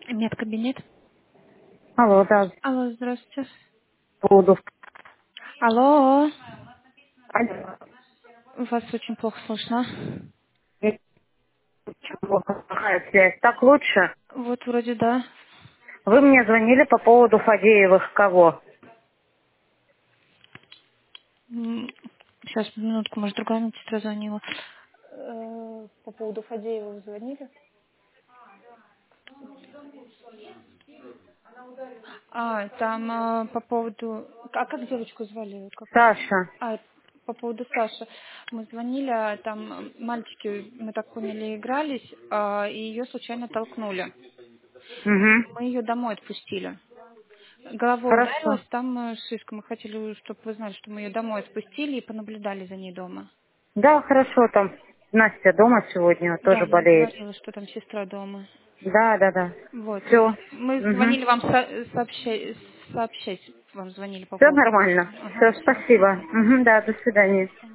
Медкабинет. Алло, да, Алло, здравствуйте. по поводу... Алло, Алло. вас очень плохо слышно. Какая связь? Так лучше? Вот вроде да. Вы мне звонили по поводу Фадеевых кого? Сейчас, минутку, может, другая медсестра звонила. По поводу Фадеева вы звонили? Там по поводу... А как девочку звали? Как... Саша. По поводу Саши. Мы звонили, там мальчики, мы так поняли, игрались, и ее случайно толкнули. Угу. Мы ее домой отпустили. Головой Хорошо. ударилась, там шишка. Мы хотели, чтобы вы знали, что мы ее домой отпустили и понаблюдали за ней дома. Да, хорошо, там Настя дома сегодня Да, тоже нам болеет. говорила, что там сестра дома. Да, да, да. Вот. Все. Мы Угу. звонили вам сообщать вам звонили по Все поводу... нормально. Ага, Все, все. спасибо. Угу, да, до свидания.